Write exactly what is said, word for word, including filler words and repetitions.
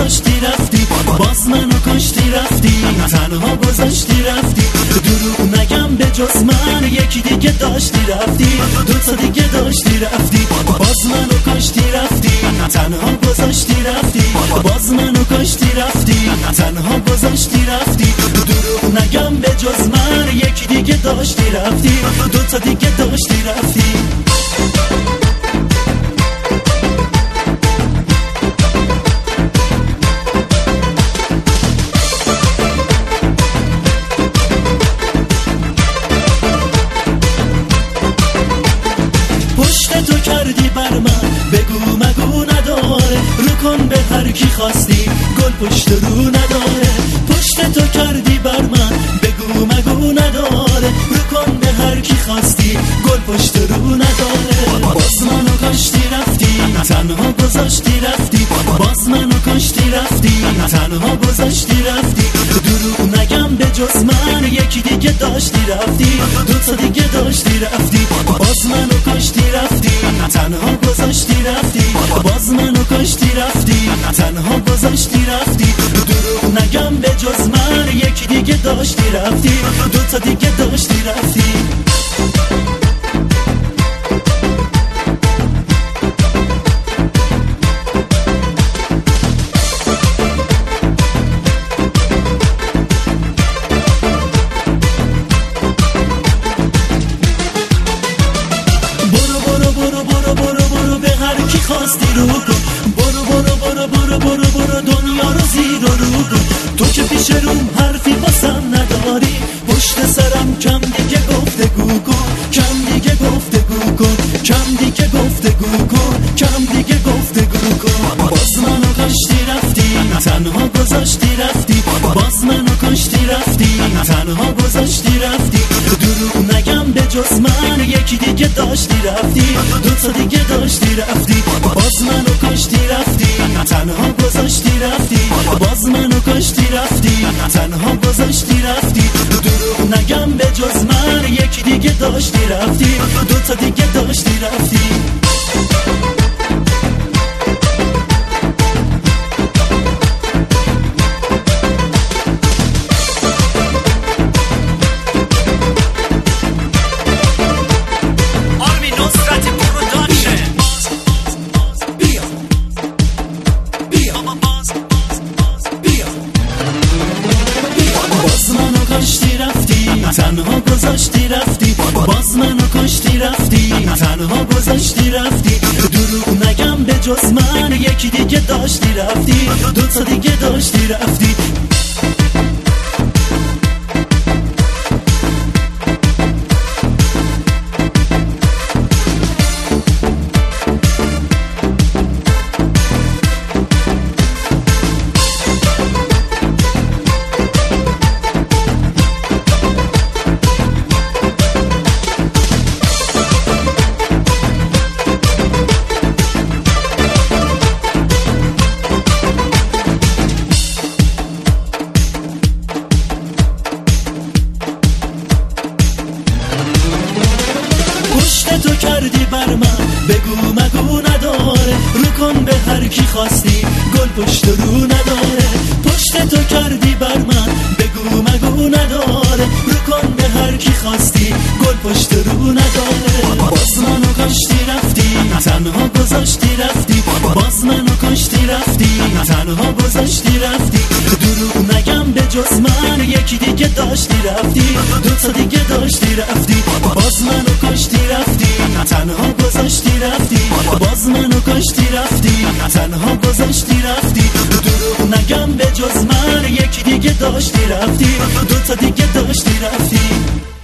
گذاشتی رفتی، باز منو کشتی رفتی، تنها گذاشتی رفتی. دروغ نگم به جز من یکی دیگه داشتی رفتی، دو تا دیگه داشتی رفتی، باز منو کشتی رفتی، تنها گذاشتی رفتی، باز منو کشتی رفتی، تنها گذاشتی رفتی. دروغ نگم به جز من یکی دیگه داشتی رفتی، دو تا دیگه داشتی رفتی. پشت تو کردی بر من بگو مگو نداره، رو کن به هر کی خواستی گل پشت رو نداره. پشت تو کردی بر من بگو مگو نداره، رو کن به هر کی خواستی گل پشت رو نداره. باز منو کشتی رفتی، تنها گذاشتی رفتی، باز منو کشتی رفتی، تنها گذاشتی رفتی. دروغ نگم به جز من یکی دیگه داشتی رفتی، دو تا دیگه داشتی رفتی، باز منو کشتی رفتی، تنها گذاشتی رفتی، باز منو کشتی رفتی، تنها گذاشتی رفتی. دروغ نگم به جز من یکی دیگه داشتی رفتی، دو تا دیگه داشتی رفتی. خواستی رو کن، برو برو برو برو برو برو دنیا رو زیر و رو کن. تو که پیش روم حرفی باسم نداری، پشت سرم کم دیگه گفتگو کن، کم دیگه گفتگو کن، کم دیگه گفتگو کن، کم دیگه گفتگو کن. باز منو کشتی رفتی، تنها گذاشتی رفتی، باز منو کشتی رفتی، تنها گذاشتی رفتی. دروغ نگم به جز من یکی دیگه داشتی رفتی، دو تا دیگه داشتی رفتی، باز منو کشتی رفتی، تنها گذاشتی رفتی، باز منو کشتی رفتی، تنها گذاشتی رفتی. دروغ نگم به جز من یکی دیگه داشتی رفتی، دو تا دیگه داشتی رفتی. تنها گذاشتی رفتی، باز منو کشتی رفتی، تنها گذاشتی رفتی. دروغ نگم به جز من یکی دیگه داشتی رفتی، دو تا دیگه داشتی رفتی. تو کردی بر من بگو مگو نداره، رو کن به هر کی خواستی گل پشت رو نداره. پشت تو کردی بر من بگو مگو نداره، رو کن به هر کی خواستی گل پشت رو نداره. باز منو کشتی رفتی، تنها گذاشتی رفتی، باز منو کشتی رفتی، تنها گذاشتی رفتی. دروغ نگم به جز من یکی دیگه داشتی رفتی، دو تا دیگه داشتی رفتی، باز منو کشتی رفتی، تنها گذاشتی رفتی، باز منو کشتی رفتی، تنها گذاشتی رفتی. دروغ نگم به جز من یکی دیگه داشتی رفتی، دو تا دیگه داشتی رفتی.